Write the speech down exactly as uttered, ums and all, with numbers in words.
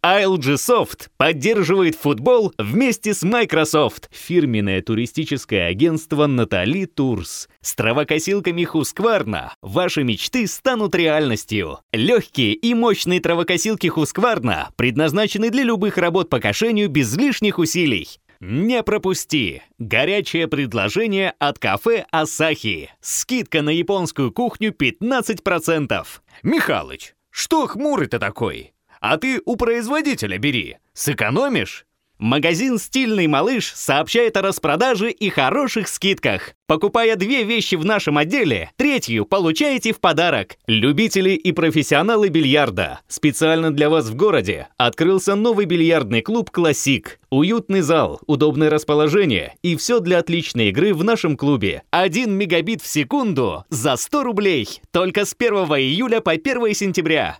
эй эл джи Soft поддерживает футбол вместе с Microsoft. Фирменное туристическое агентство Натали Турс. С травокосилками Husqvarna ваши мечты станут реальностью. Легкие и мощные травокосилки Husqvarna предназначены для любых работ по кошению без лишних усилий. Не пропусти! Горячее предложение от кафе Асахи. Скидка на японскую кухню пятнадцать процентов. Михалыч, что хмурый-то такой? А ты у производителя бери. Сэкономишь? Магазин «Стильный малыш» сообщает о распродаже и хороших скидках. Покупая две вещи в нашем отделе, третью получаете в подарок. Любители и профессионалы бильярда. Специально для вас в городе открылся новый бильярдный клуб «Классик». Уютный зал, удобное расположение и все для отличной игры в нашем клубе. Один мегабит в секунду за сто рублей. Только с первого июля по первое сентября.